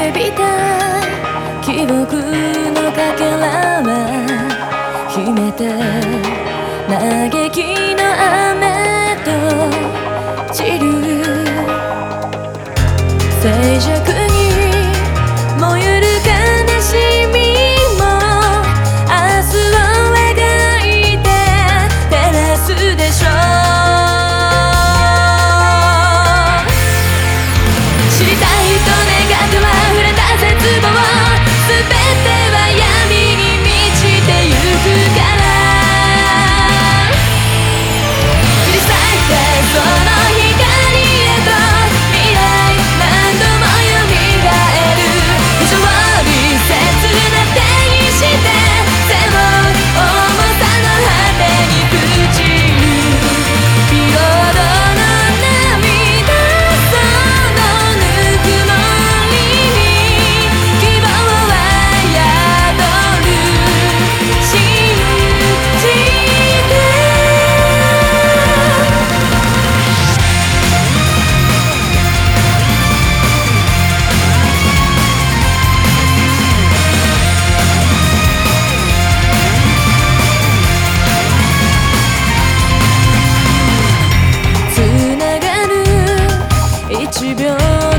けびた記憶のかけらは秘めて嘆きの雨と散る静寂に燃ゆる悲しみも明日を描いて照らすでしょう。知りたいと願っては触れた絶望全ては闇に満ちてゆくから降り裂いてその光へと未来何度も蘇る非常に切な手にして背負う重さの果てに朽ちるピロードの涙そのぬくもりに希望は宿る信じてつながる1秒